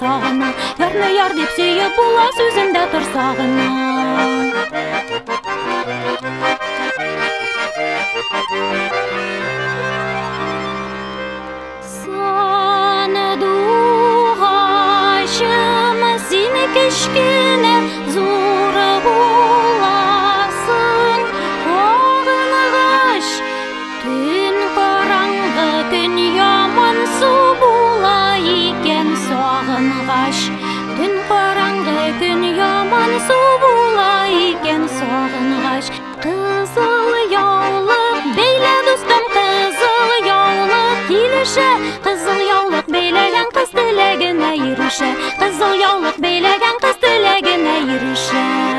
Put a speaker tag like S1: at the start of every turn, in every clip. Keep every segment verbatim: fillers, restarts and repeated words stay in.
S1: тұрсағына, ярны яр деп сүйіп була сөзімді тұрсағына. Саныдуғашым сені кішкене зоры боласың, ағынығаш түн қараңғы күн яман су бола екен сағынғаш, түн қараңғы күн яман су бола екен сағынғаш. Қызыл яулық бейлі достым, қызыл яулық келіші, қызыл яулық бейлеген қыз тілегіне еріші, қызыл яулық бейлеген қыз тілегіне еріші.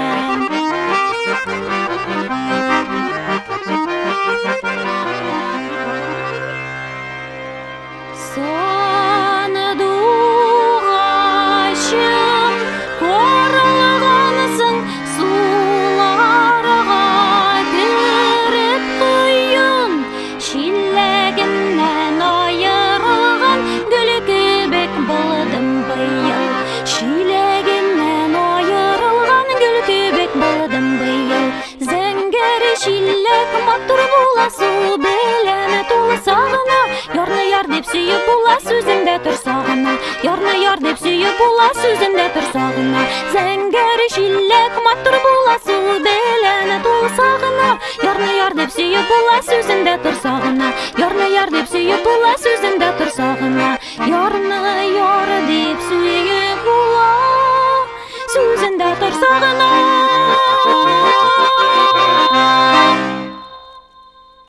S1: Саныдуғашым қоралғансың суларға кіріп құйын, шилегімнен айырылған гүл көбек болдым биыл, шилегімнен айырылған гүл көбек болдым биыл. Зәңгәр шилек матур була су беләне тулы сағына, ярны яр деп сүйіп була сөзімді тұрсағына, ярны яр деп сүйіп була сөзімді тұрсағына. Зәңгәр шилек матур була су беләне тулы сағына, ярны яр деп сүйіп була сөзімді тұрсағына, ярны яр деп сүйіп була сөзімді тұрсағына, ярны яр деп сүйіп була сөзімді тұрсағына.